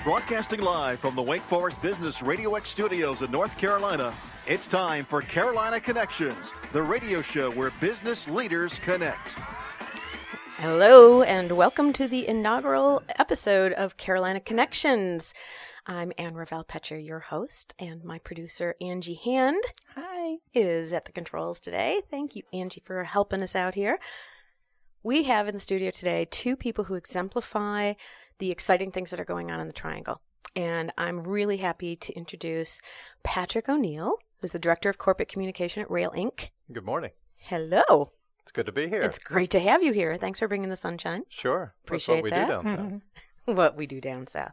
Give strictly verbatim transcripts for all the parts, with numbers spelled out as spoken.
Broadcasting live from the Wake Forest Business Radio X studios in North Carolina, it's time for Carolina Connections, the radio show where business leaders connect. Hello, and welcome to the inaugural episode of Carolina Connections. I'm Ann Ravel-Petcher, your host, and my producer, Angie Hand, hi, is at the controls today. Thank you, Angie, for helping us out here. We have in the studio today two people who exemplify the exciting things that are going on in the Triangle. And I'm really happy to introduce Patrick O'Neill, who's the Director of Corporate Communication at Rail Incorporated. Good morning. Hello. It's good to be here. It's great to have you here. Thanks for bringing the sunshine. Sure. Appreciate That's what we that. do down south. Mm-hmm. What we do down south.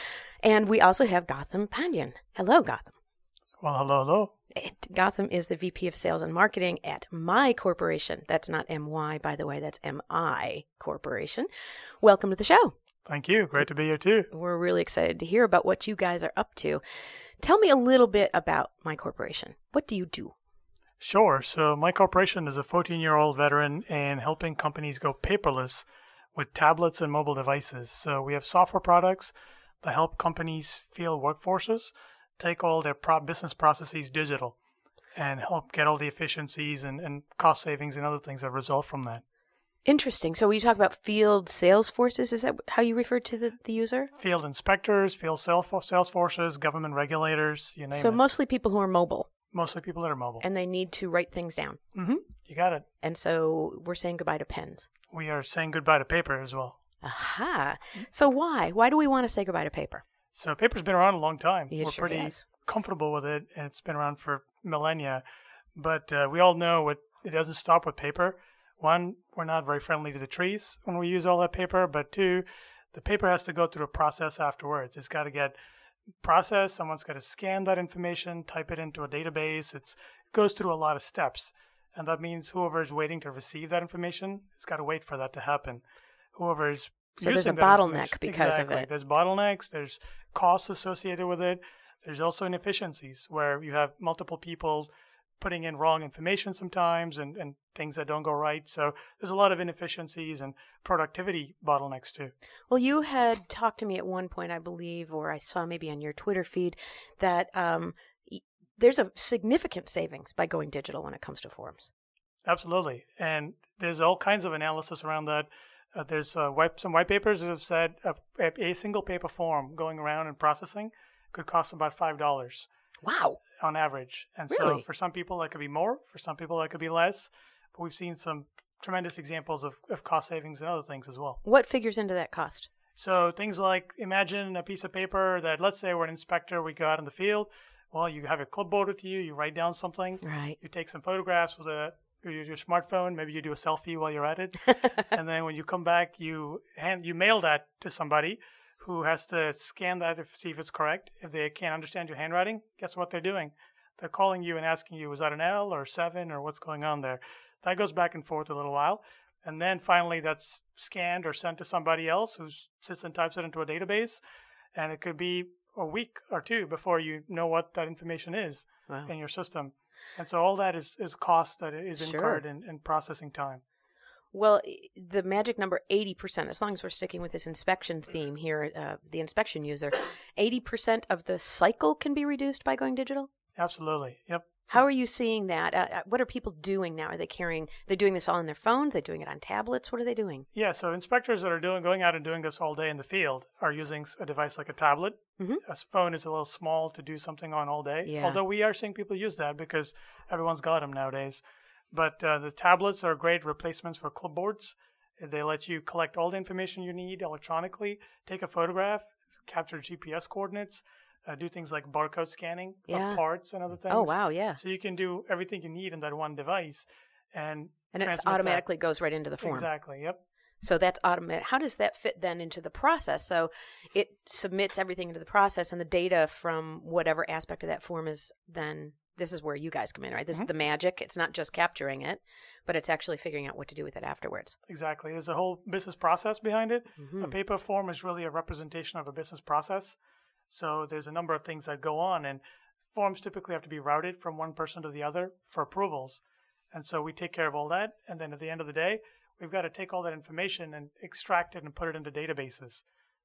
And we also have Gotham Pandian. Hello, Gotham. Well, hello, hello. It, Gotham is the V P of Sales and Marketing at My Corporation. That's not M Y, by the way. That's M I Corporation. Welcome to the show. Thank you. Great to be here, too. We're really excited to hear about what you guys are up to. Tell me a little bit about My Corporation. What do you do? Sure. So My Corporation is a fourteen-year-old veteran in helping companies go paperless with tablets and mobile devices. So we have software products that help companies field workforces, take all their pro- business processes digital, and help get all the efficiencies and, and cost savings and other things that result from that. Interesting. So when you talk about field sales forces, is that how you refer to the, the user? Field inspectors, field sales, sales forces, government regulators, you name so it. So mostly people who are mobile. Mostly people that are mobile. And they need to write things down. Mm-hmm. You got it. And so we're saying goodbye to pens. We are saying goodbye to paper as well. Aha. So why? Why do we want to say goodbye to paper? So paper's been around a long time. It We're sure pretty has. comfortable with it, and it's been around for millennia. But uh, we all know it, it doesn't stop with paper. One, we're not very friendly to the trees when we use all that paper. But two, the paper has to go through a process afterwards. It's got to get processed. Someone's got to scan that information, type it into a database. It's, it goes through a lot of steps. And that means whoever is waiting to receive that information has got to wait for that to happen. Whoever is So using there's a that bottleneck because exactly. of it. There's bottlenecks. There's costs associated with it. There's also inefficiencies where you have multiple people putting in wrong information sometimes and, and things that don't go right. So there's a lot of inefficiencies and productivity bottlenecks too. Well, you had talked to me at one point, I believe, or I saw maybe on your Twitter feed, that um, y- there's a significant savings by going digital when it comes to forms. Absolutely. And there's all kinds of analysis around that. Uh, there's uh, white, some white papers that have said a, a single paper form going around and processing could cost about five dollars. Wow. On average. And Really? so for some people that could be more, for some people that could be less. But we've seen some tremendous examples of, of cost savings and other things as well. What figures into that cost? So things like, imagine a piece of paper that, let's say we're an inspector, we go out in the field. Well, you have a clipboard with you, you write down something. Right. You take some photographs with a your smartphone, maybe you do a selfie while you're at it. And then when you come back, you hand you mail that to somebody who has to scan that to see if it's correct. If they can't understand your handwriting, guess what they're doing? They're calling you and asking you, was that an L or seven or what's going on there? That goes back and forth a little while. And then finally that's scanned or sent to somebody else who sits and types it into a database. And it could be a week or two before you know what that information is wow. in your system. And so all that is, is cost that is incurred sure. in, in processing time. Well, the magic number eighty percent, as long as we're sticking with this inspection theme here, uh, the inspection user, eighty percent of the cycle can be reduced by going digital? Absolutely. Yep. How are you seeing that? Uh, what are people doing now? Are they carrying, they're doing this all on their phones? They're doing it on tablets? What are they doing? Yeah, so inspectors that are doing going out and doing this all day in the field are using a device like a tablet. Mm-hmm. A phone is a little small to do something on all day, yeah. although we are seeing people use that because everyone's got them nowadays. But uh, the tablets are great replacements for clipboards. They let you collect all the information you need electronically, take a photograph, capture G P S coordinates, uh, do things like barcode scanning yeah. of parts and other things. Oh, wow, yeah. So you can do everything you need in that one device. And and it automatically that. goes right into the form. Exactly, yep. So that's automatic. How does that fit then into the process? So it submits everything into the process, and the data from whatever aspect of that form is then, this is where you guys come in, right? This mm-hmm. is the magic. It's not just capturing it, but it's actually figuring out what to do with it afterwards. Exactly. There's a whole business process behind it. Mm-hmm. A paper form is really a representation of a business process. So there's a number of things that go on, and forms typically have to be routed from one person to the other for approvals. And so we take care of all that, and then at the end of the day, we've got to take all that information and extract it and put it into databases.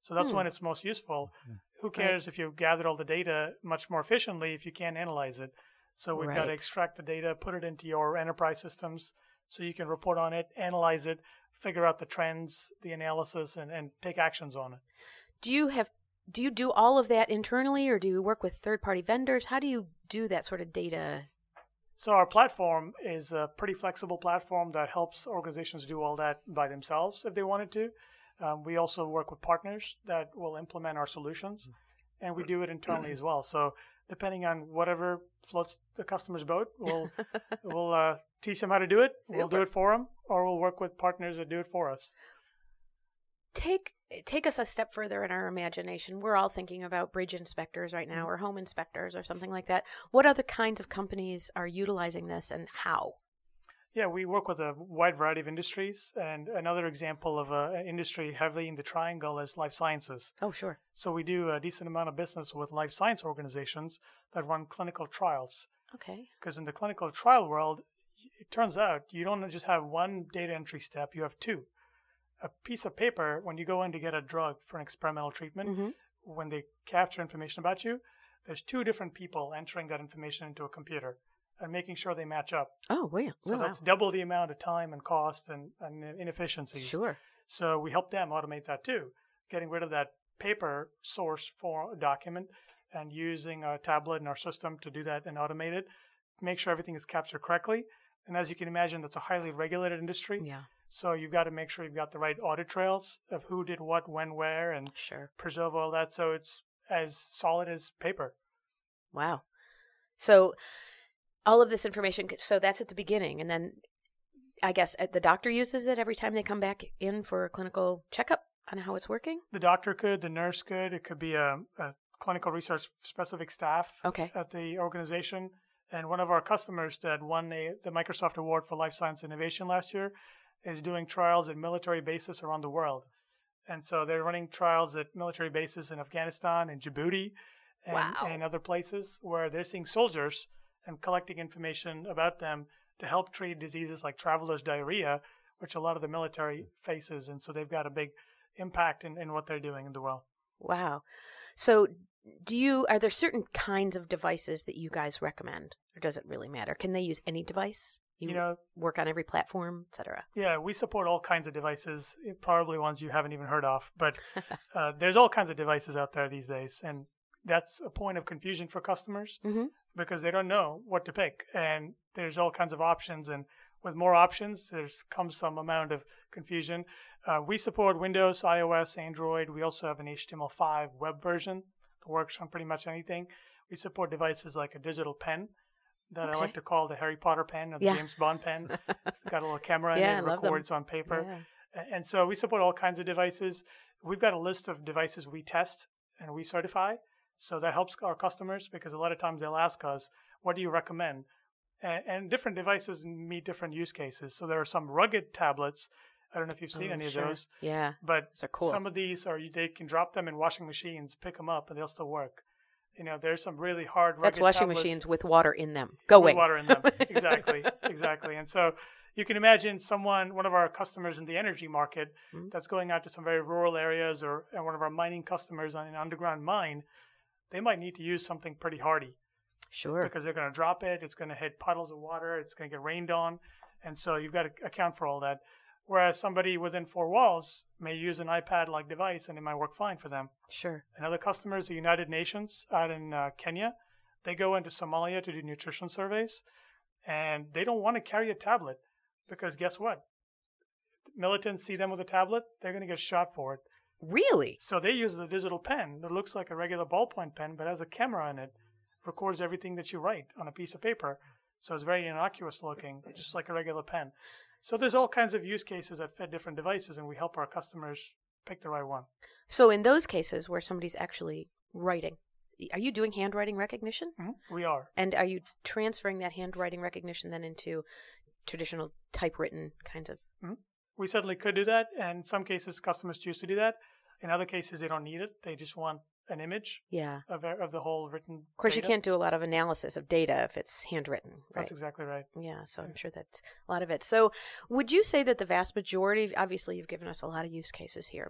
So that's Hmm. when it's most useful. Who cares if you've gathered all the data much more efficiently if you can't analyze it? So we've got to Right. extract the data, put it into your enterprise systems so you can report on it, analyze it, figure out the trends, the analysis, and, and take actions on it. Do you have do you do all of that internally, or do you work with third-party vendors? How do you do that sort of data? So our platform is a pretty flexible platform that helps organizations do all that by themselves if they wanted to. Um, we also work with partners that will implement our solutions, and we do it internally as well. So depending on whatever floats the customer's boat, we'll we'll uh, teach them how to do it. We'll do Super. it for them, or we'll work with partners that do it for us. Take take us a step further in our imagination. We're all thinking about bridge inspectors right now, or home inspectors, or something like that. What other kinds of companies are utilizing this, and how? Yeah, we work with a wide variety of industries, and another example of a, an industry heavily in the triangle is life sciences. Oh, sure. So we do a decent amount of business with life science organizations that run clinical trials. Okay. Because in the clinical trial world, it turns out you don't just have one data entry step, you have two. A piece of paper, when you go in to get a drug for an experimental treatment, Mm-hmm. when they capture information about you, there's two different people entering that information into a computer and making sure they match up. Oh, wow. So wow. that's double the amount of time and cost and, and inefficiencies. Sure. So we help them automate that too, getting rid of that paper source for a document and using a tablet in our system to do that and automate it, make sure everything is captured correctly. And as you can imagine, that's a highly regulated industry. Yeah. So you've got to make sure you've got the right audit trails of who did what, when, where, and Sure. preserve all that so it's as solid as paper. Wow. So all of this information, so that's at the beginning. And then I guess uh, the doctor uses it every time they come back in for a clinical checkup on how it's working? The doctor could, the nurse could. It could be a, a clinical research specific staff Okay. at the organization. And one of our customers that won a, the Microsoft Award for Life Science Innovation last year is doing trials at military bases around the world. And so they're running trials at military bases in Afghanistan and Djibouti and, Wow. and other places where they're seeing soldiers and collecting information about them to help treat diseases like traveler's diarrhea, which a lot of the military faces. And so they've got a big impact in, in what they're doing in the world. Wow. So do you, are there certain kinds of devices that you guys recommend? Or does it really matter? Can they use any device? You, You know, work on every platform, et cetera. yeah, we support all kinds of devices, probably ones you haven't even heard of. But uh, there's all kinds of devices out there these days. And that's a point of confusion for customers Mm-hmm. because they don't know what to pick. And there's all kinds of options. And with more options, there's comes some amount of confusion. Uh, we support Windows, iOS, Android. We also have an H T M L five web version that works on pretty much anything. We support devices like a digital pen that Okay. I like to call the Harry Potter pen or the Yeah. James Bond pen. It's got a little camera in Yeah, I it, love them. records on paper. Yeah. A- And so we support all kinds of devices. We've got a list of devices we test and we certify. So that helps our customers because a lot of times they'll ask us, what do you recommend? And, and different devices meet different use cases. So there are some rugged tablets. I don't know if you've seen Oh, any sure. of those, Yeah. but Those are cool. some of these are, they can drop them in washing machines, pick them up, and they'll still work. You know, there's some really hard rugged That's washing tablets machines with water in them. Going. with water in them. Exactly, exactly. And so you can imagine someone, one of our customers in the energy market, Mm-hmm. that's going out to some very rural areas, or and one of our mining customers on an underground mine, they might need to use something pretty hardy Sure. because they're going to drop it. It's going to hit puddles of water. It's going to get rained on, and so you've got to account for all that. Whereas somebody within four walls may use an iPad-like device, and it might work fine for them. Sure. Another customer is the United Nations out in uh, Kenya. They go into Somalia to do nutrition surveys, and they don't want to carry a tablet because guess what? Militants see them with a tablet, they're going to get shot for it. Really? So they use the digital pen that looks like a regular ballpoint pen, but has a camera in it, records everything that you write on a piece of paper. So it's very innocuous looking, just like a regular pen. So there's all kinds of use cases that fit different devices, and we help our customers pick the right one. So in those cases where somebody's actually writing, are you doing handwriting recognition? Mm-hmm. We are. And are you transferring that handwriting recognition then into traditional typewritten kinds of? Mm-hmm. We certainly could do that, and in some cases customers choose to do that. In other cases, they don't need it. They just want an image Yeah. of, of the whole written Of course, data. you can't do a lot of analysis of data if it's handwritten, right? That's exactly right. Yeah, so I'm sure that's a lot of it. So would you say that the vast majority, obviously you've given us a lot of use cases here, but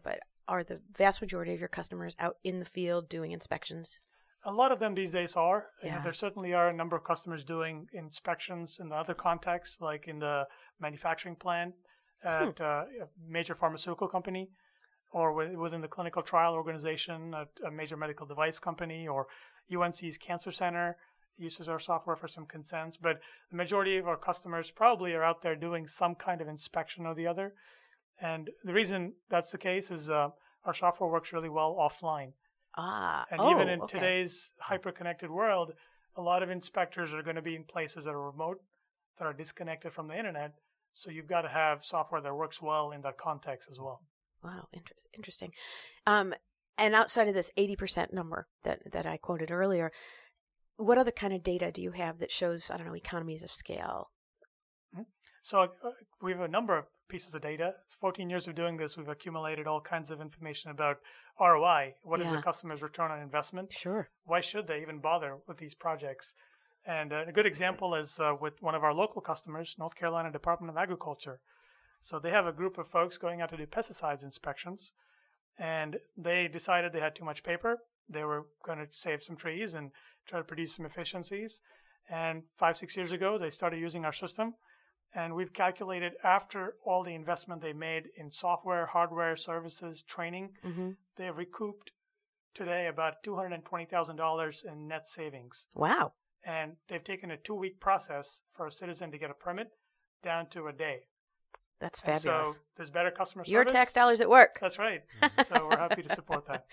are the vast majority of your customers out in the field doing inspections? A lot of them these days are. Yeah. And there certainly are a number of customers doing inspections in other contexts, like in the manufacturing plant at hmm. uh, a major pharmaceutical company, or within the clinical trial organization at a major medical device company, or U N C's Cancer Center uses our software for some consents. But the majority of our customers probably are out there doing some kind of inspection or the other. And the reason that's the case is uh, our software works really well offline. Ah, and oh, even in okay. today's hyper-connected world, a lot of inspectors are going to be in places that are remote, that are disconnected from the internet. So you've got to have software that works well in that context as well. Wow, inter- interesting. Um, and outside of this eighty percent number that, that I quoted earlier, what other kind of data do you have that shows, I don't know, economies of scale? Mm-hmm. So uh, we have a number of pieces of data. fourteen years of doing this, we've accumulated all kinds of information about R O I. What yeah. is the customer's return on investment? Sure. Why should they even bother with these projects? And uh, a good example is uh, with one of our local customers, North Carolina Department of Agriculture. So they have a group of folks going out to do pesticides inspections, and they decided they had too much paper. They were going to save some trees and try to produce some efficiencies. And five, six years ago, they started using our system. And we've calculated after all the investment they made in software, hardware, services, training, mm-hmm. they have recouped today about two hundred twenty thousand dollars in net savings. Wow. And they've taken a two-week process for a citizen to get a permit down to a day. That's fabulous. And so there's better customer service. Your tax dollars at work. That's right. So we're happy to support that.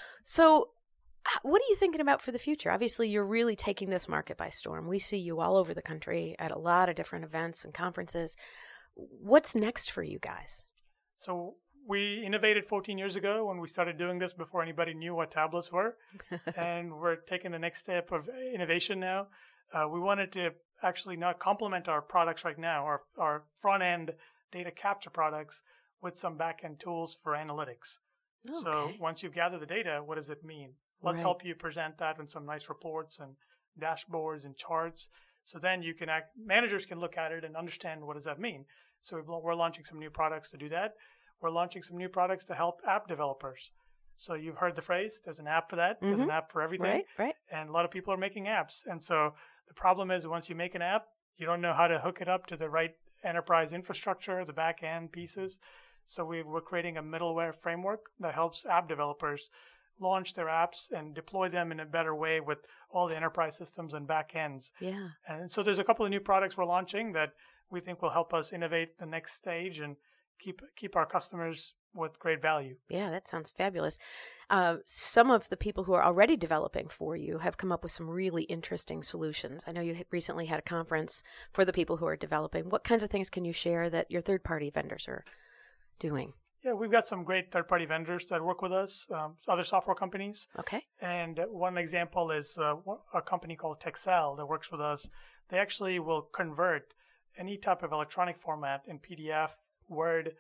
So what are you thinking about for the future? Obviously, you're really taking this market by storm. We see you all over the country at a lot of different events and conferences. What's next for you guys? So we innovated fourteen years ago when we started doing this before anybody knew what tablets were. And we're taking the next step of innovation now. Uh, we wanted to actually not complement our products right now, our, our front-end data capture products, with some back-end tools for analytics. Okay. So once you've gathered the data, what does it mean? Let's right. help you present that in some nice reports and dashboards and charts. So then you can act, managers can look at it and understand what does that mean. So we're launching some new products to do that. We're launching some new products to help app developers. So you've heard the phrase, there's an app for that. Mm-hmm. There's an app for everything. Right, right. And a lot of people are making apps. And so the problem is once you make an app, you don't know how to hook it up to the right enterprise infrastructure, the back end pieces. So we, we're creating a middleware framework that helps app developers launch their apps and deploy them in a better way with all the enterprise systems and back ends. Yeah. And so there's a couple of new products we're launching that we think will help us innovate the next stage and keep keep our customers with great value. Yeah, that sounds fabulous. Uh, some of the people who are already developing for you have come up with some really interesting solutions. I know you recently had a conference for the people who are developing. What kinds of things can you share that your third-party vendors are doing? Yeah, we've got some great third-party vendors that work with us, um, other software companies. Okay. And one example is uh, a company called Texel that works with us. They actually will convert any type of electronic format in P D F, Word,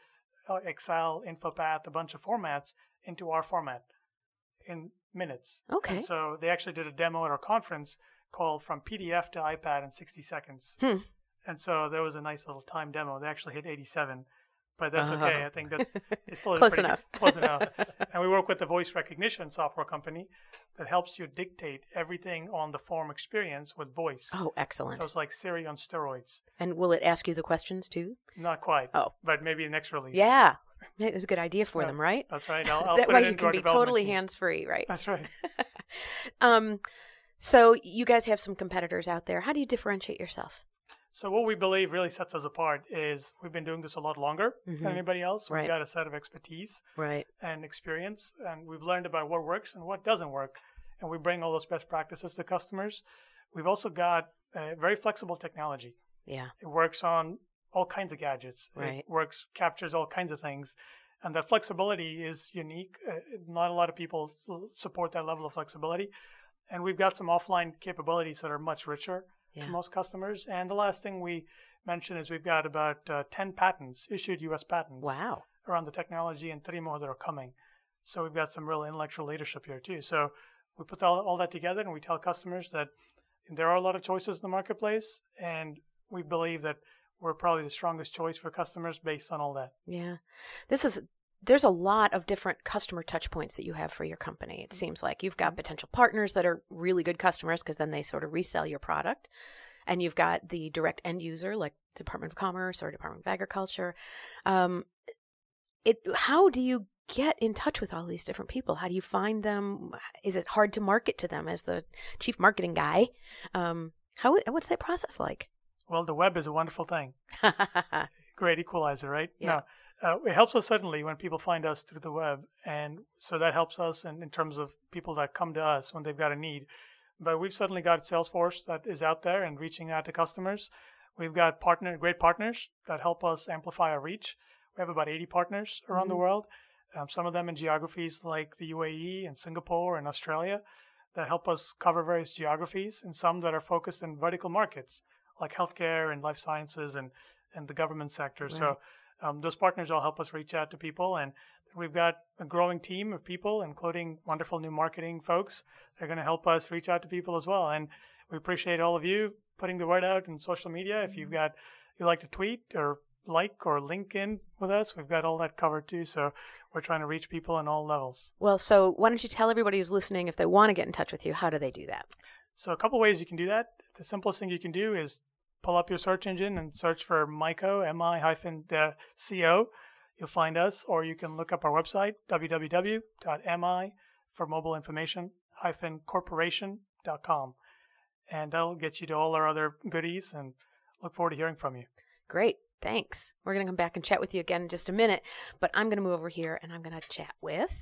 Excel, InfoPath, a bunch of formats into our format in minutes. Okay. And so they actually did a demo at our conference called From P D F to iPad in sixty seconds. Hmm. And so there was a nice little time demo. They actually hit eighty-seven. But that's uh-huh. okay. I think that's it's still close pretty, enough. Close enough. And we work with the voice recognition software company that helps you dictate everything on the form experience with voice. Oh, excellent. So it's like Siri on steroids. And will it ask you the questions too? Not quite. Oh. But maybe the next release. Yeah. It was a good idea for yeah, them, right? That's right. I'll, I'll that put way it you into can our be totally team. hands-free, right? That's right. um, so you guys have some competitors out there. How do you differentiate yourself? So what we believe really sets us apart is we've been doing this a lot longer mm-hmm. than anybody else. We've right. got a set of expertise right. and experience, and we've learned about what works and what doesn't work, and we bring all those best practices to customers. We've also got a very flexible technology. Yeah. It works on all kinds of gadgets. Right. It works, captures all kinds of things, and that flexibility is unique. Uh, not a lot of people support that level of flexibility, and we've got some offline capabilities that are much richer. Yeah. For most customers. And the last thing we mentioned is we've got about uh, ten patents, issued U S patents. Wow. Around the technology and three more that are coming. So we've got some real intellectual leadership here too. So we put all, all that together and we tell customers that there are a lot of choices in the marketplace, and we believe that we're probably the strongest choice for customers based on all that. Yeah. This is there's a lot of different customer touch points that you have for your company. It seems like you've got potential partners that are really good customers because then they sort of resell your product. And you've got the direct end user like Department of Commerce or Department of Agriculture. Um, it, how do you get in touch with all these different people? How do you find them? Is it hard to market to them as the chief marketing guy? Um, how, what's that process like? Well, the web is a wonderful thing. Great equalizer, right? Yeah. No, uh, it helps us certainly when people find us through the web. And so that helps us in, in terms of people that come to us when they've got a need. But we've certainly got Salesforce that is out there and reaching out to customers. We've got partner, great partners that help us amplify our reach. We have about eighty partners around mm-hmm. the world. Um, some of them in geographies like the U A E and Singapore and Australia that help us cover various geographies, and some that are focused in vertical markets like healthcare and life sciences and, and the government sector. Right. So um, those partners all help us reach out to people, and we've got a growing team of people, including wonderful new marketing folks. They're going to help us reach out to people as well. And we appreciate all of you putting the word out in social media. If you've got, you like to tweet or like or link in with us, we've got all that covered too. So we're trying to reach people on all levels. Well, so why don't you tell everybody who's listening, if they want to get in touch with you, how do they do that? So a couple ways you can do that. The simplest thing you can do is pull up your search engine and search for MICO, M I hyphen C O. You'll find us, or you can look up our website, w w w dot m i for mobile information hyphen corporation dot com. And that'll get you to all our other goodies, and look forward to hearing from you. Great. Thanks. We're going to come back and chat with you again in just a minute, but I'm going to move over here and I'm going to chat with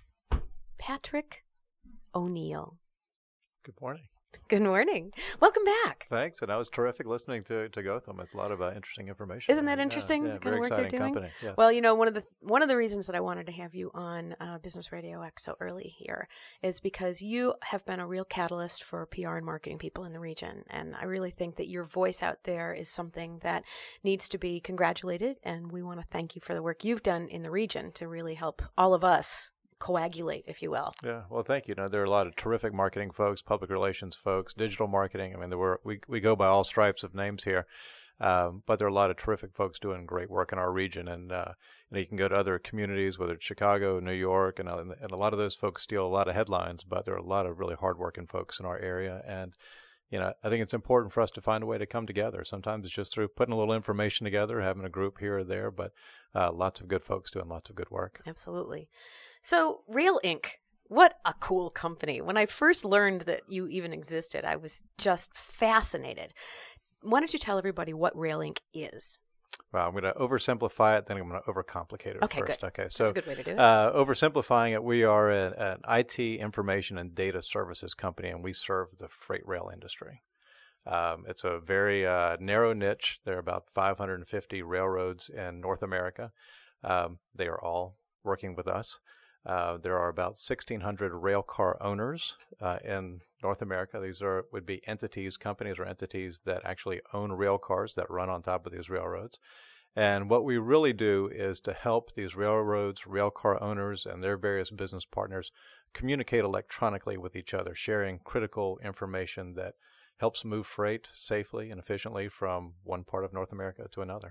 Patrick O'Neill. Good morning. Good morning. Welcome back. Thanks. And that was terrific listening to, to Gotham. It's a lot of uh, interesting information. Isn't that interesting, yeah, yeah, the kind of work they're doing? Company. Yes. Well, you know, one of the one of the reasons that I wanted to have you on uh, Business Radio X so early here is because you have been a real catalyst for P R and marketing people in the region. And I really think that your voice out there is something that needs to be congratulated. And we want to thank you for the work you've done in the region to really help all of us coagulate, if you will. Yeah, well, thank you. You know, there are a lot of terrific marketing folks, public relations folks, digital marketing. I mean, there were we we go by all stripes of names here, um, but there are a lot of terrific folks doing great work in our region. And uh, you know, you can go to other communities, whether it's Chicago, New York, and and a lot of those folks steal a lot of headlines, but there are a lot of really hardworking folks in our area. And you know, I think it's important for us to find a way to come together. Sometimes it's just through putting a little information together, having a group here or there, but uh, lots of good folks doing lots of good work. Absolutely. So, Rail Incorporated, what a cool company. When I first learned that you even existed, I was just fascinated. Why don't you tell everybody what Rail Incorporated is? Well, I'm going to oversimplify it, then I'm going to overcomplicate it okay, first. Good. Okay, so that's a good way to do it. Uh, oversimplifying it, we are a, an I T information and data services company, and we serve the freight rail industry. Um, it's a very uh, narrow niche. There are about five hundred fifty railroads in North America. Um, they are all working with us. Uh, there are about sixteen hundred rail car owners uh, in North America. These are would be entities, companies or entities that actually own rail cars that run on top of these railroads. And what we really do is to help these railroads, rail car owners, and their various business partners communicate electronically with each other, sharing critical information that helps move freight safely and efficiently from one part of North America to another.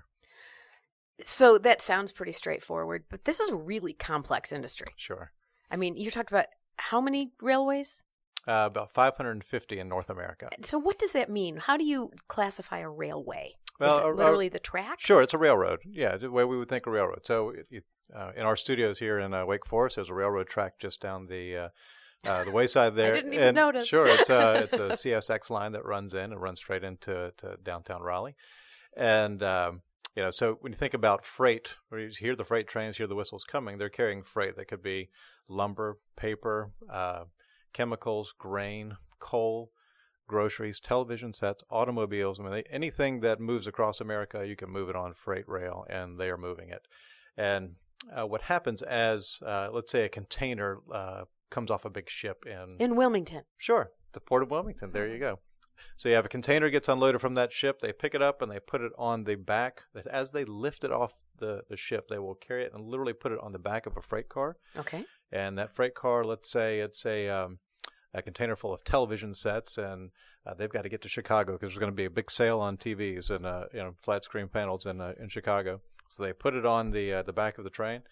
So that sounds pretty straightforward, but this is a really complex industry. Sure. I mean, you talked about how many railways? Uh, about five hundred fifty in North America. So what does that mean? How do you classify a railway? Well, is it a, literally a, the tracks? Sure, it's a railroad. Yeah, the way we would think a railroad. So it, it, uh, in our studios here in uh, Wake Forest, there's a railroad track just down the uh, uh, the wayside there. I didn't even and notice. Sure, it's a, it's a C S X line that runs in and runs straight into to downtown Raleigh. And um, you know, so when you think about freight, when you hear the freight trains, hear the whistles coming, they're carrying freight that could be lumber, paper, uh, chemicals, grain, coal, groceries, television sets, automobiles. I mean, they, anything that moves across America, you can move it on freight rail, and they are moving it. And uh, what happens as, uh, let's say, a container uh, comes off a big ship in... In Wilmington. Sure, the Port of Wilmington. There you go. So you have a container gets unloaded from that ship. They pick it up and they put it on the back. As they lift it off the, the ship, they will carry it and literally put it on the back of a freight car. Okay. And that freight car, let's say it's a um, a container full of television sets, and uh, they've got to get to Chicago because there's going to be a big sale on T Vs and uh, you know flat screen panels in uh, in Chicago. So they put it on the uh, the back of the train,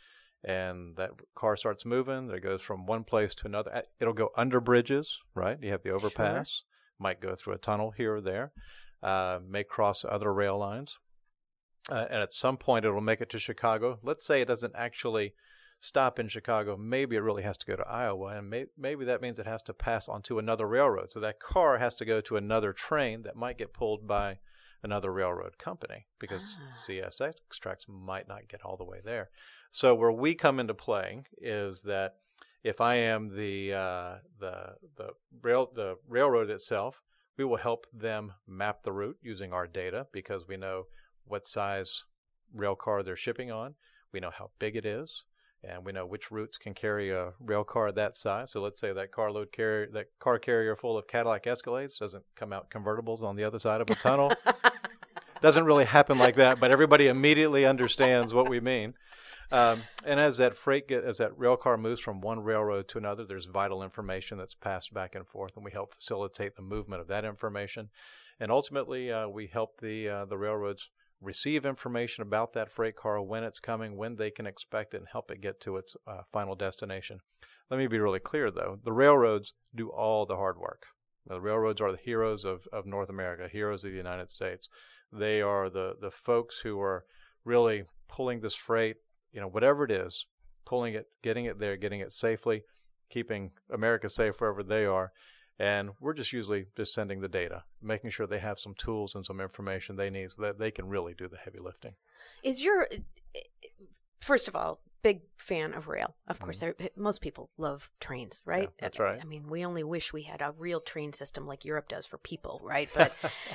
and that car starts moving. It goes from one place to another. It'll go under bridges, right? You have the overpass. Sure. Might go through a tunnel here or there. Uh, may cross other rail lines. Uh, and at some point, it'll make it to Chicago. Let's say it doesn't actually stop in Chicago. Maybe it really has to go to Iowa, and may, maybe that means it has to pass onto another railroad. So that car has to go to another train that might get pulled by another railroad company, because ah. C S X tracks might not get all the way there. So where we come into play is that if I am the uh, the the rail the railroad itself, we will help them map the route using our data, because we know what size rail car they're shipping on. We know how big it is, and we know which routes can carry a rail car that size. So let's say that carload carrier, that car carrier full of Cadillac Escalades doesn't come out convertibles on the other side of a tunnel. Doesn't really happen like that, but everybody immediately understands what we mean. Um, and as that freight, get, as that rail car moves from one railroad to another, there's vital information that's passed back and forth, and we help facilitate the movement of that information. And ultimately, uh, we help the uh, the railroads receive information about that freight car, when it's coming, when they can expect it, and help it get to its uh, final destination. Let me be really clear, though. The railroads do all the hard work. The railroads are the heroes of, of North America, heroes of the United States. They are the, the folks who are really pulling this freight, you know, whatever it is, pulling it, getting it there, getting it safely, keeping America safe wherever they are. And we're just usually just sending the data, making sure they have some tools and some information they need so that they can really do the heavy lifting. Is your, first of all, big fan of rail. Of course, mm-hmm. most people love trains, right? Yeah, that's right. I mean, we only wish we had a real train system like Europe does for people, right? But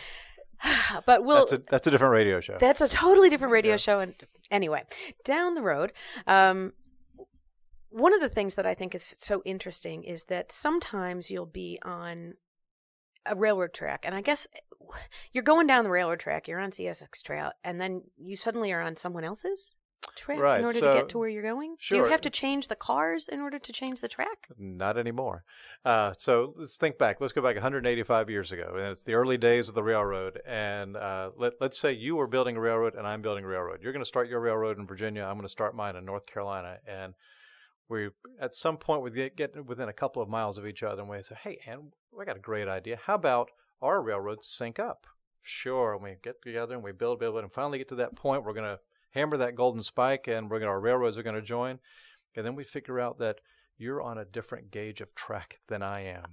but we'll that's a, that's a different radio show. That's a totally different radio yeah. show. And anyway, down the road, um, one of the things that I think is so interesting is that sometimes you'll be on a railroad track, and I guess you're going down the railroad track, you're on C S X trail, and then you suddenly are on someone else's track right, in order so, to get to where you're going? Sure. Do you have to change the cars in order to change the track? Not anymore. Uh, so let's think back. Let's go back one hundred eighty-five years ago, and it's the early days of the railroad. And uh, let, let's say you were building a railroad and I'm building a railroad. You're going to start your railroad in Virginia. I'm going to start mine in North Carolina. And we, at some point, we get, get within a couple of miles of each other, and we say, hey, Ann, we got a great idea. How about our railroads sync up? Sure. And we get together and we build, build, build, and finally get to that point. We're going to hammer that golden spike, and we're gonna, our railroads are going to join. And then we figure out that you're on a different gauge of track than I am.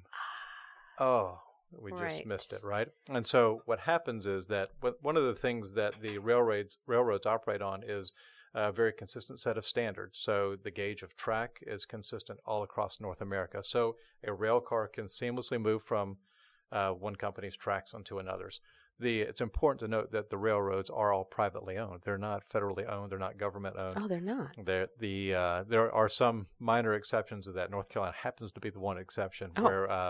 Oh, we just right. missed it, right? And so what happens is that one of the things that the railroads railroads operate on is a very consistent set of standards. So the gauge of track is consistent all across North America. So a rail car can seamlessly move from uh, one company's tracks onto another's. The, it's important to note that the railroads are all privately owned. They're not federally owned. They're not government owned. Oh, they're not. They're, the uh, there are some minor exceptions to that. North Carolina happens to be the one exception oh. where uh,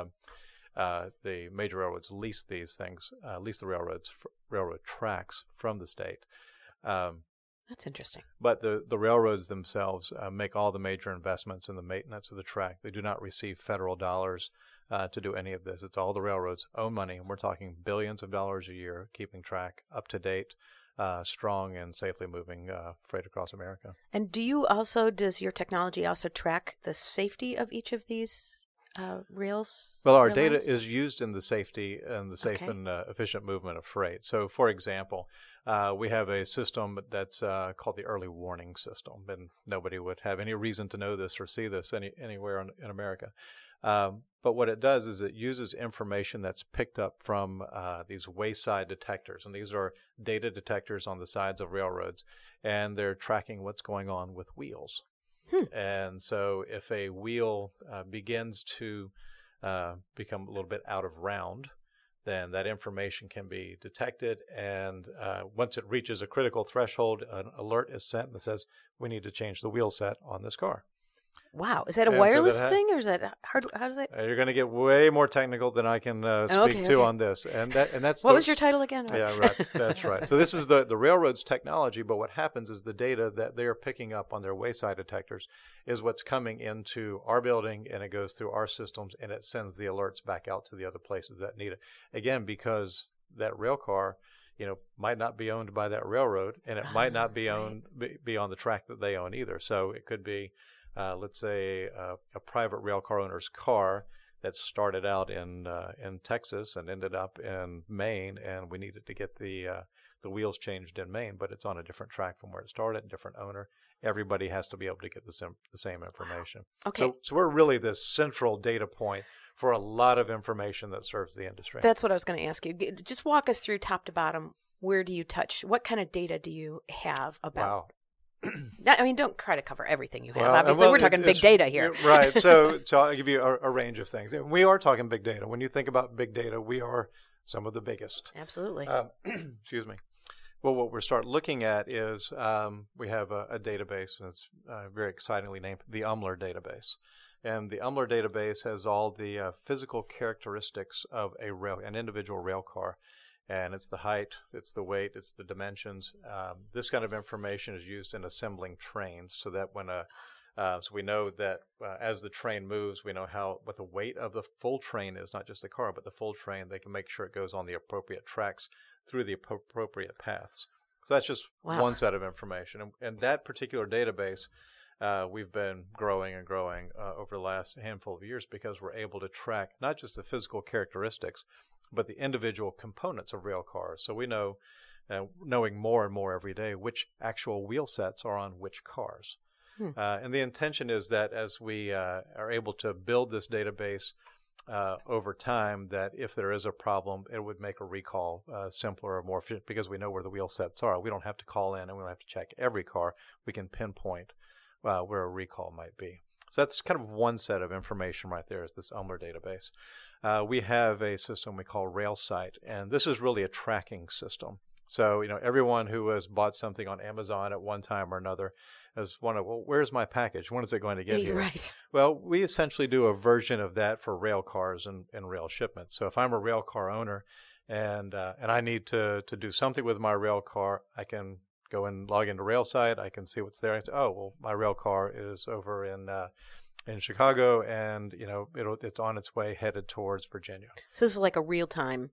uh, the major railroads lease these things, uh, lease the railroads, railroad tracks from the state. Um, That's interesting. But the, the railroads themselves uh, make all the major investments in the maintenance of the track. They do not receive federal dollars Uh, to do any of this. It's all the railroads' own money, and we're talking billions of dollars a year, keeping track up to date, uh, strong, and safely moving uh, freight across America. And do you also, does your technology also track the safety of each of these uh, rails? Well, our rail data lines? is used in the safety and the safe Okay. and uh, efficient movement of freight. So, for example, uh, we have a system that's uh, called the early warning system, and nobody would have any reason to know this or see this any, anywhere in, in America. Um, but what it does is it uses information that's picked up from uh, these wayside detectors. And these are data detectors on the sides of railroads. And they're tracking what's going on with wheels. Hmm. And so if a wheel uh, begins to uh, become a little bit out of round, then that information can be detected. And uh, once it reaches a critical threshold, an alert is sent that says, we need to change the wheel set on this car. Wow. Is that a And so wireless that ha- thing, or is that hard? How does that? Uh, you're going to get way more technical than I can uh, speak Okay, to okay. on this. And that and that's What the, was your title again? Yeah, right. That's right. So this is the, the railroad's technology, but what happens is the data that they are picking up on their wayside detectors is what's coming into our building, and it goes through our systems, and it sends the alerts back out to the other places that need it. Again, because that rail car you know, might not be owned by that railroad, and it uh, might not be owned right. be, be on the track that they own either. So it could be, uh, let's say, uh, a private rail car owner's car that started out in uh, in Texas and ended up in Maine, and we needed to get the uh, the wheels changed in Maine, but it's on a different track from where it started, different owner. Everybody has to be able to get the same the same information. Okay. So, so we're really this central data point for a lot of information that serves the industry. That's what I was going to ask you. Just walk us through top to bottom. Where do you touch? What kind of data do you have about? Wow. I mean, don't try to cover everything you have. Well, Obviously, well, we're talking it, big data here. Right. So, so I'll give you a, a range of things. We are talking big data. When you think about big data, we are some of the biggest. Absolutely. Um, excuse me. Well, what we're start looking at is um, we have a, a database, and it's uh, very excitingly named the UMLR database. And the UMLR database has all the uh, physical characteristics of a rail, an individual rail car. And it's the height, it's the weight, it's the dimensions. Um, this kind of information is used in assembling trains, so that when a uh, so we know that uh, as the train moves, we know how what the weight of the full train is, not just the car, but the full train. They can make sure it goes on the appropriate tracks through the appropriate paths. So that's just wow. one set of information. And, and that particular database, uh, we've been growing and growing uh, over the last handful of years because we're able to track not just the physical characteristics, but the individual components of rail cars. So we know, uh, knowing more and more every day, which actual wheel sets are on which cars. Hmm. Uh, and the intention is that as we uh, are able to build this database uh, over time, that if there is a problem, it would make a recall uh, simpler or more efficient because we know where the wheel sets are. We don't have to call in and we don't have to check every car. We can pinpoint uh, where a recall might be. So that's kind of one set of information right there is this UMLR database. Uh, we have a system we call RailSight, and this is really a tracking system. So, you know, everyone who has bought something on Amazon at one time or another has wondered, well, where's my package? When is it going to get You're here? Right. Well, we essentially do a version of that for rail cars and, and rail shipments. So if I'm a rail car owner and uh, and I need to, to do something with my rail car, I can go and log into RailSight. I can see what's there. I say, oh, well, my rail car is over in uh, in Chicago, and you know it'll it's on its way headed towards Virginia. So this is like a real time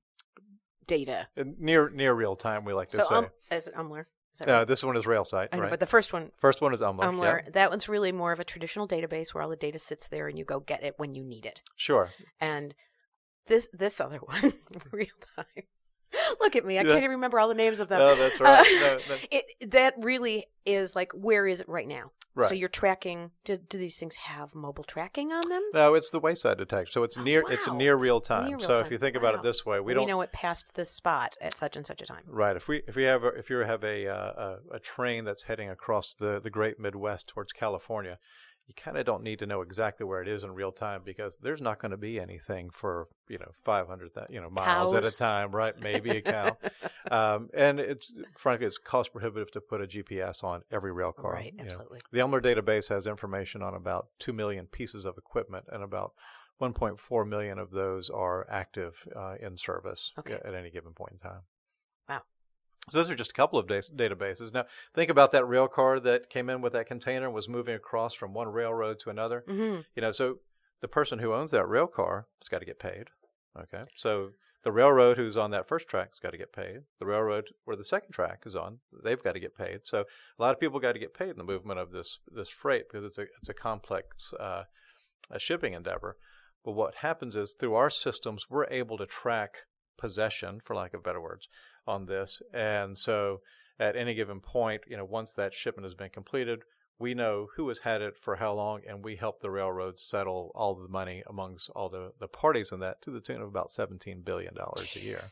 data. And near near real time, we like to so say. Um, is it UMLR? Is that Uh, right? this one is RailSight, I know, right? but the first one, First one is UMLR. UMLR, Yeah. that one's really more of a traditional database where all the data sits there and you go get it when you need it. Sure. And this this other one, real time. Look at me. I Yeah. can't even remember all the names of them. No, that's right. Uh, No, that- it, that really is like, where is it right now? Right. So you're tracking, do, do these things have mobile tracking on them? No, it's the wayside detection. So it's Oh, near wow. it's near real time. Near real so time. if you think about Wow. it this way, we, We don't know it passed this spot at such and such a time. Right. If we if we have a, if you have a, uh, a a train that's heading across the the Great Midwest towards California, you kind of don't need to know exactly where it is in real time because there's not going to be anything for you know five hundred you know miles Cows. at a time, right? Maybe a cow, um, and it's frankly it's cost prohibitive to put a G P S on every rail car. Right, you know. absolutely. The UMLR database has information on about two million pieces of equipment, and about one point four million of those are active uh, in service Okay. at any given point in time. Wow. So those are just a couple of da- databases. Now, think about that rail car that came in with that container and was moving across from one railroad to another. Mm-hmm. You know, so the person who owns that rail car has got to get paid. Okay, so the railroad who's on that first track has got to get paid. The railroad where the second track is on, they've got to get paid. So a lot of people got to get paid in the movement of this this freight because it's a it's a complex uh, a shipping endeavor. But what happens is through our systems, we're able to track possession, for lack of better words, on this. And so at any given point, you know, once that shipment has been completed, we know who has had it for how long, and we help the railroads settle all the money amongst all the, the parties in that to the tune of about seventeen billion dollars a year.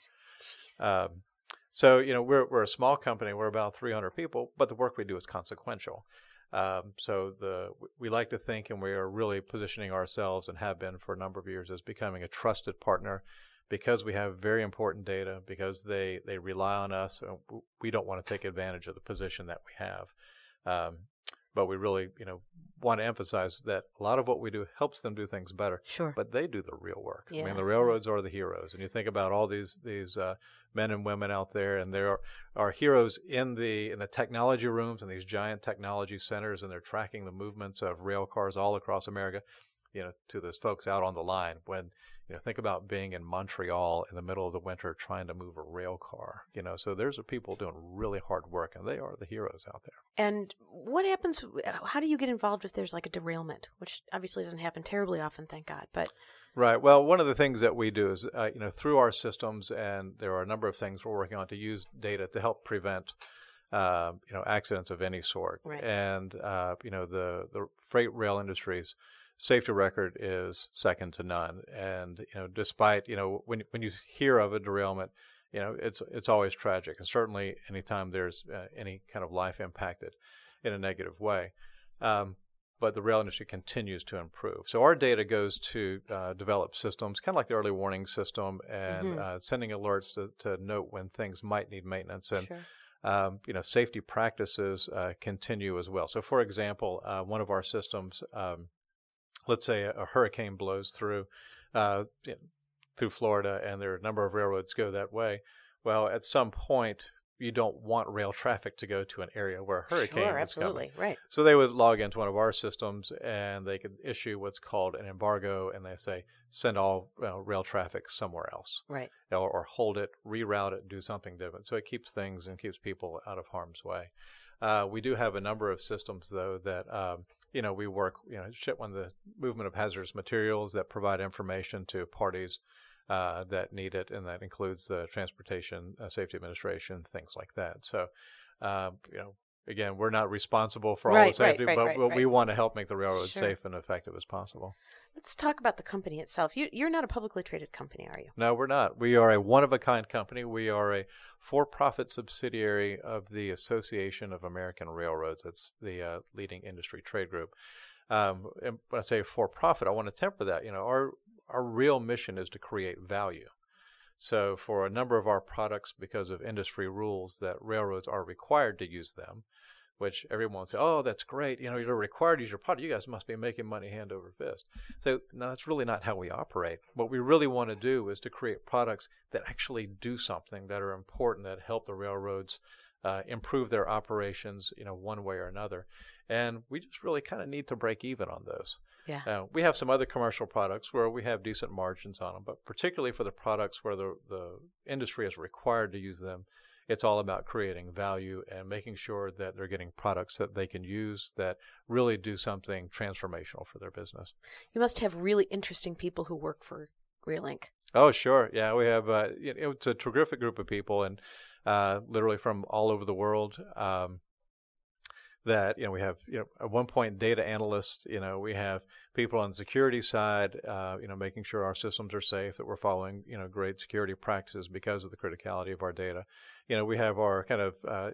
Um, so, you know, we're we're a small company. We're about three hundred people, but the work we do is consequential. Um, so the we like to think, and we are really positioning ourselves and have been for a number of years as becoming a trusted partner because we have very important data, because they, they rely on us. We don't want to take advantage of the position that we have. Um, but we really, you know, want to emphasize that a lot of what we do helps them do things better. Sure. But they do the real work. Yeah. I mean, the railroads are the heroes. And you think about all these these uh, men and women out there, and there are, are heroes in the in the technology rooms and these giant technology centers, and they're tracking the movements of rail cars all across America. you know, to those folks out on the line when, you know, think about being in Montreal in the middle of the winter trying to move a rail car, you know, so there's people doing really hard work, and they are the heroes out there. And what happens, how do you get involved if there's like a derailment, which obviously doesn't happen terribly often, thank God, but... Right. Well, one of the things that we do is, uh, you know, through our systems, and there are a number of things we're working on to use data to help prevent, uh, you know, accidents of any sort. Right. And, uh, you know, the, the freight rail industry's safety record is second to none. And, you know, despite, you know, when when you hear of a derailment, you know, it's it's always tragic. And certainly anytime there's uh, any kind of life impacted in a negative way. Um, but the rail industry continues to improve. So our data goes to uh, develop systems, kind of like the early warning system, and mm-hmm. uh, sending alerts to, to note when things might need maintenance. And, sure. um, you know, safety practices uh, continue as well. So, for example, uh, one of our systems, um, let's say a, a hurricane blows through uh, through Florida, and there are a number of railroads go that way. Well, at some point, you don't want rail traffic to go to an area where a hurricane sure, is absolutely. coming. Right. So they would log into one of our systems, and they could issue what's called an embargo, and they say, send all uh, rail traffic somewhere else. Right. Or, or hold it, reroute it, do something different. So it keeps things and keeps people out of harm's way. Uh, we do have a number of systems, though, that, um, you know, we work, you know, ship when the movement of hazardous materials that provide information to parties Uh, that need it, and that includes the Transportation uh, Safety Administration, things like that. So, uh, you know, again, we're not responsible for all right, the safety, right, right, but, right, but right. we want to help make the railroad sure. safe and effective as possible. Let's talk about the company itself. You, you're not a publicly traded company, are you? No, we're not. We are a one-of-a-kind company. We are a for-profit subsidiary of the Association of American Railroads. That's the uh, leading industry trade group. Um, and when I say for-profit, I want to temper that. You know, our Our real mission is to create value. So for a number of our products, because of industry rules that railroads are required to use them, which everyone will say, oh, that's great. You know, you're required to use your product. You guys must be making money hand over fist. So no, that's really not how we operate. What we really want to do is to create products that actually do something, that are important, that help the railroads uh, improve their operations, you know, one way or another. And we just really kind of need to break even on those. Yeah. Uh, we have some other commercial products where we have decent margins on them, but particularly for the products where the, the industry is required to use them, it's all about creating value and making sure that they're getting products that they can use that really do something transformational for their business. You must have really interesting people who work for RailLink. Oh, sure. Yeah, we have, uh, you know, it's a terrific group of people, and uh, literally from all over the world. Um, that, you know, we have, you know, at one point data analysts, you know, we have people on the security side, uh, you know, making sure our systems are safe, that we're following, you know, great security practices because of the criticality of our data. You know, we have our kind of uh,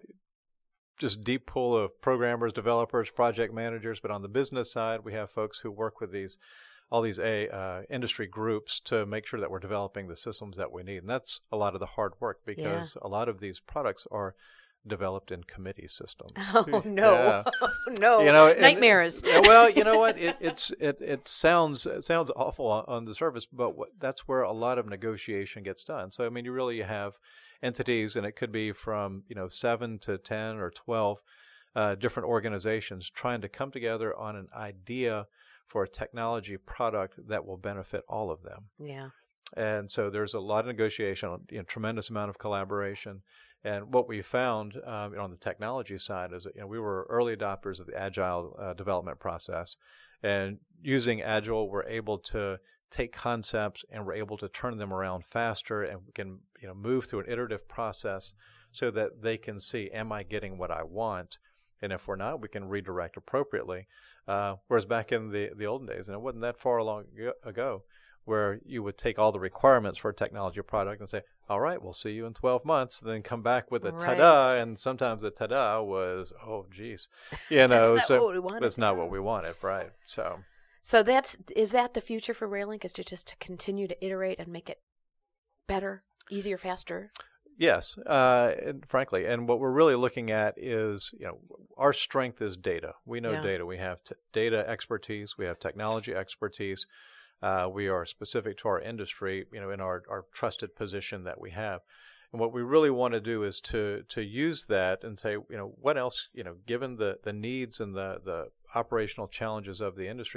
just deep pool of programmers, developers, project managers, but on the business side, we have folks who work with these, all these a, uh, industry groups to make sure that we're developing the systems that we need. And that's a lot of the hard work, because yeah. a lot of these products are developed in committee systems. Oh no, yeah. oh, no, you know, nightmares. And, well, you know what? It, it's it it sounds it sounds awful on, on the surface, but what, that's where a lot of negotiation gets done. So I mean, you really have entities, and it could be from you know seven to ten or twelve uh, different organizations trying to come together on an idea for a technology product that will benefit all of them. Yeah. And so there's a lot of negotiation, you know, tremendous amount of collaboration. And what we found um, on the technology side is that you know, we were early adopters of the Agile uh, development process. And using Agile, we're able to take concepts and we're able to turn them around faster, and we can you know, move through an iterative process so that they can see, am I getting what I want? And if we're not, we can redirect appropriately. Uh, whereas back in the, the olden days, and it wasn't that far long ago, where you would take all the requirements for a technology product and say, all right, we'll see you in twelve months, then come back with a right. ta-da, and sometimes the ta-da was, oh, geez. You know, that's not so what we wanted. That's not what we wanted, right? So so that's, is that the future for RailLink, is to just to continue to iterate and make it better, easier, faster? Yes, uh, and frankly, and what we're really looking at is, you know, our strength is data. We know yeah. data. We have t- data expertise. We have technology expertise. Uh, we are specific to our industry, you know, in our, our trusted position that we have. And what we really want to do is to to use that and say, you know, what else, you know, given the, the needs and the, the operational challenges of the industry,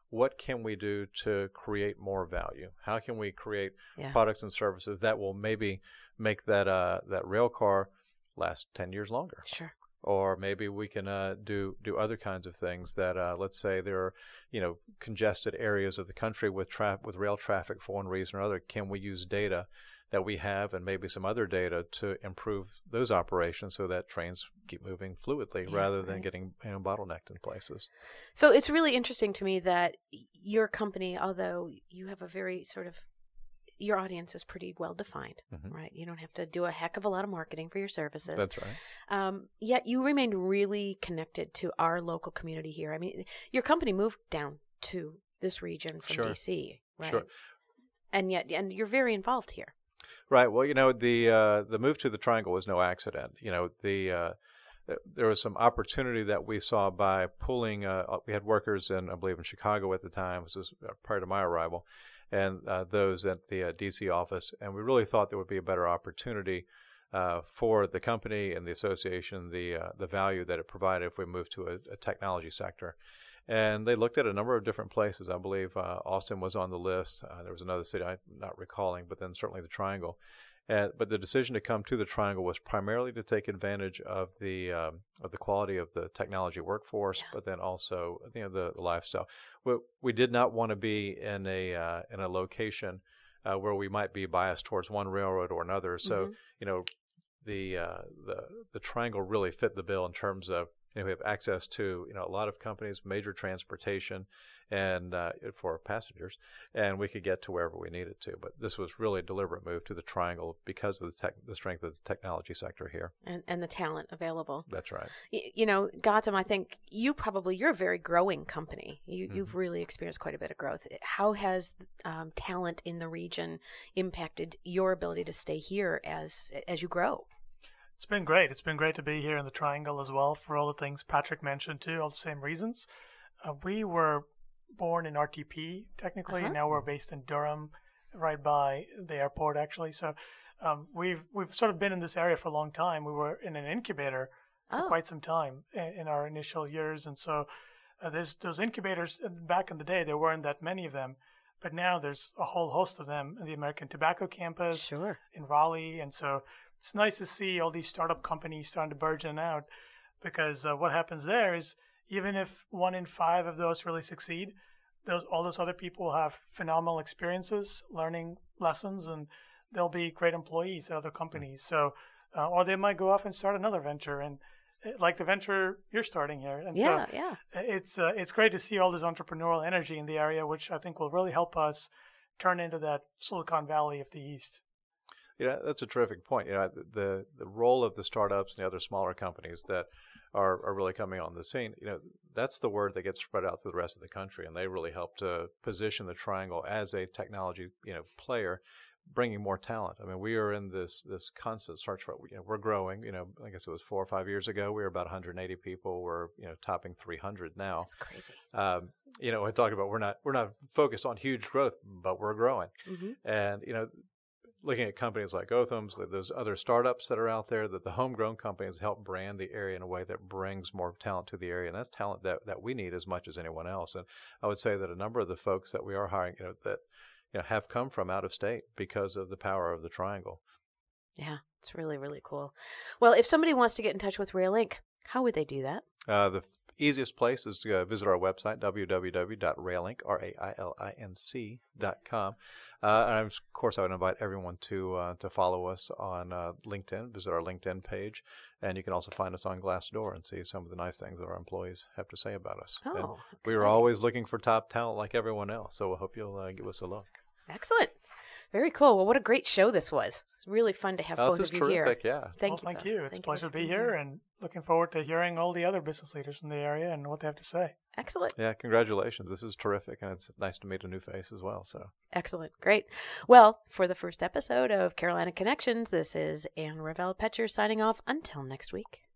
what can we do to create more value? How can we create yeah. products and services that will maybe make that uh, that rail car last ten years longer? Sure. Or maybe we can uh, do do other kinds of things that, uh, let's say there are, you know, congested areas of the country with tra- with rail traffic for one reason or other. Can we use data that we have and maybe some other data to improve those operations so that trains keep moving fluidly yeah, rather than right. getting, you know, bottlenecked in places? So it's really interesting to me that your company, although you have a very sort of, your audience is pretty well defined, mm-hmm. right? You don't have to do a heck of a lot of marketing for your services. That's right. Um, yet you remained really connected to our local community here. I mean, your company moved down to this region from sure. D C, right? Sure. And yet, and you're very involved here. Right. Well, you know, the uh, the move to the Triangle was no accident. You know, the uh, th- there was some opportunity that we saw by pulling. Uh, we had workers in, I believe, in Chicago at the time. This was prior to my arrival, and uh, those at the uh, D C office. And we really thought there would be a better opportunity uh, for the company and the association, the uh, the value that it provided if we moved to a, a technology sector. And they looked at a number of different places. I believe uh, Austin was on the list. Uh, there was another city I'm not recalling, but then certainly the Triangle. Uh, but the decision to come to the Triangle was primarily to take advantage of the um, of the quality of the technology workforce, yeah. but then also, you know, the, the lifestyle. We, we did not want to be in a uh, in a location uh, where we might be biased towards one railroad or another. So, mm-hmm. you know, the uh, the the Triangle really fit the bill in terms of, you know, we have access to, you know, a lot of companies, major transportation, and uh, for passengers, and we could get to wherever we needed to. But this was really a deliberate move to the Triangle because of the tech, the strength of the technology sector here, and and the talent available. That's right. Y- you know, Gautam, I think you probably you're a very growing company. You mm-hmm. you've really experienced quite a bit of growth. How has um, talent in the region impacted your ability to stay here as as you grow? It's been great. It's been great to be here in the Triangle as well for all the things Patrick mentioned too, all the same reasons. Uh, we were born in R T P technically, uh-huh. and now we're based in Durham, right by the airport actually. So um, we've we've sort of been in this area for a long time. We were in an incubator for oh. quite some time in, in our initial years, and so uh, there's those incubators back in the day. There weren't that many of them, but now there's a whole host of them in the American Tobacco campus, sure. in Raleigh, and so it's nice to see all these startup companies starting to burgeon out, because uh, what happens there is even if one in five of those really succeed, those all those other people will have phenomenal experiences, learning lessons, and they'll be great employees at other companies. So, uh, or they might go off and start another venture, and uh, like the venture you're starting here. And yeah, so yeah. It's uh, it's great to see all this entrepreneurial energy in the area, which I think will really help us turn into that Silicon Valley of the East. Yeah, that's a terrific point. You know, the the role of the startups and the other smaller companies that are, are really coming on the scene, you know, that's the word that gets spread out to the rest of the country, and they really help to position the Triangle as a technology, you know, player, bringing more talent. I mean, we are in this this constant search for, you know, we're growing. You know, I guess it was four or five years ago, we were about one hundred eighty people. We're, you know, topping three hundred now. That's crazy. Um, you know, I talk about we're not we're not focused on huge growth, but we're growing, mm-hmm. and you know. Looking at companies like Otham's, those other startups that are out there, that the homegrown companies help brand the area in a way that brings more talent to the area, and that's talent that, that we need as much as anyone else. And I would say that a number of the folks that we are hiring, you know, that you know have come from out of state because of the power of the Triangle. Yeah, it's really really cool. Well, if somebody wants to get in touch with RailInc, how would they do that? Uh, the easiest place is to uh, visit our website, w w w dot railinc, R A I L I N C, dot com. Uh, and of course, I would invite everyone to uh, to follow us on uh, LinkedIn, visit our LinkedIn page, and you can also find us on Glassdoor and see some of the nice things that our employees have to say about us. Oh, and exciting. We are always looking for top talent like everyone else, so I hope you'll uh, give us a look. Excellent. Very cool. Well, what a great show this was. It's really fun to have oh, both this of is you terrific, here. Yeah. Thank well, you. Thank you. It's thank a pleasure you to be here, and looking forward to hearing all the other business leaders in the area and what they have to say. Excellent. Yeah, congratulations. This is terrific, and it's nice to meet a new face as well. So excellent. Great. Well, for the first episode of Carolina Connections, this is Ann Revelle Petcher signing off. Until next week.